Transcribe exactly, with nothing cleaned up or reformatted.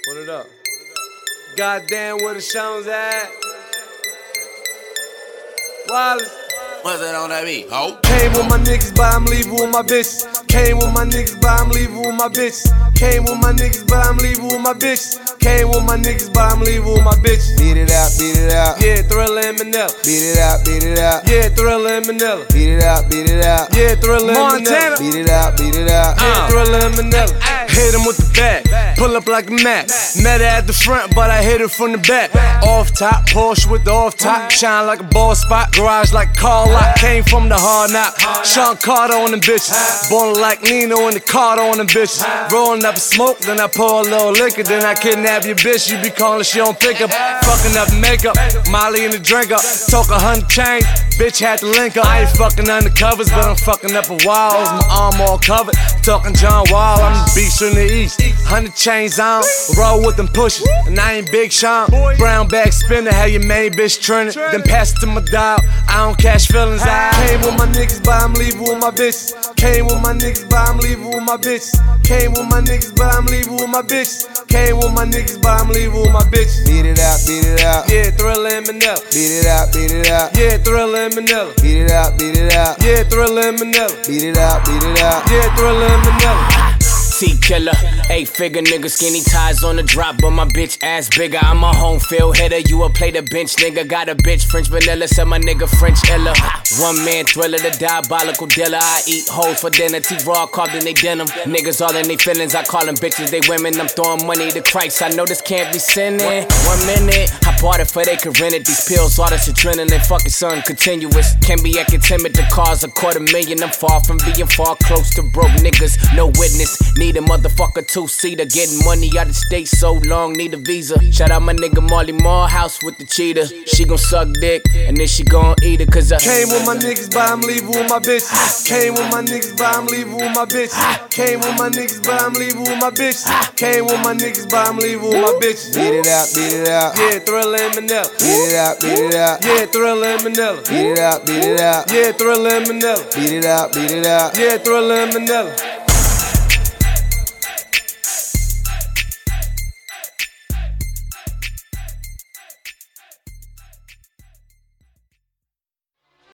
Put it up. Goddamn, where the Shones at? Wallace. What's that on that beat? Ho? Came with my niggas, but I'm leaving with my bitches. Came with my niggas, but I'm leaving with my bitches. Came with my niggas, but I'm leaving with my bitches. Came with my niggas, but I'm leaving with my bitches. Beat it out, beat it out. Yeah, Thriller and Manila. Beat it out, beat it out. Yeah, Thriller and Manila. Beat it out, beat it out. Yeah, Thriller and Manila. Beat it out, beat it out. Yeah, Thriller and Manila. Hit him with the bat, pull up like a Mac. Met her at the front, but I hit her from the back. Off top, Porsche with the off top. Shine like a ball spot, garage like car lot. Came from the hard knock. Sean Carter on them bitches. Born like Nino in the Carter on them bitches. Rolling up a smoke, then I pour a little liquor. Then I kidnap your bitch, you be calling, she don't pick up. Fucking up makeup, Molly in the drink up. Talk a hundred chains, bitch had to link up. I ain't fucking undercovers, but I'm fucking up a walls. My arm all covered, talking John Wall. I'm the beast in the east. Hundred chains on, roll with them pushes. And I ain't Big Sean. Brown bag spinner, had your main bitch trending. Then pass it to my dog, I don't catch feelings. I came with my niggas, but I'm leaving with my bitches. Came with my niggas, but I'm leaving with my bitches. Came with my niggas, but I'm leaving with my bitches. Came with my niggas, but I'm leaving with my bitches. Beat it out, beat it out. Yeah, Thriller and Manila. Beat it out, beat it out. Yeah, Thriller and Manila. Beat it out, beat it out. Yeah, Thriller and Manila. Beat it out, beat it out. Yeah, Thriller and Manila. T-killer, eight figure nigga, skinny ties on the drop, but my bitch ass bigger. I'm a home field hitter, you a play the bench nigga. Got a bitch French vanilla, so my nigga French illa. One man Thriller, the diabolical dealer. I eat hoes for dinner, T-raw carved in they denim. Niggas all in they feelings, I call them bitches, they women. I'm throwing money to Christ, I know this can't be sinning. One minute, I bought it for they could rent it. These pills, all this adrenaline, fucking something continuous. Can't be acting timid to cause a quarter million. I'm far from being far close to broke niggas, no witness. Need a motherfucker two-seater, getting money out of state so long, need a visa. Shout out my nigga Marley Morehouse with the cheetah. She gon' suck dick, and then she gon' eat it, cause I came with my niggas, but I'm leaving with my bitches. Came with my niggas, but I'm leaving with my bitches. Came with my niggas, but I'm leaving with my bitches. Came with my niggas, but I'm leaving with my bitches. Beat it out, beat it out. Yeah, Thriller and Manila. Beat it out, beat it out. Yeah, Thriller and Manila. Beat it out, beat it out. Yeah, Thriller and Manila. Beat it out, beat it out. Yeah, Thriller and Manila.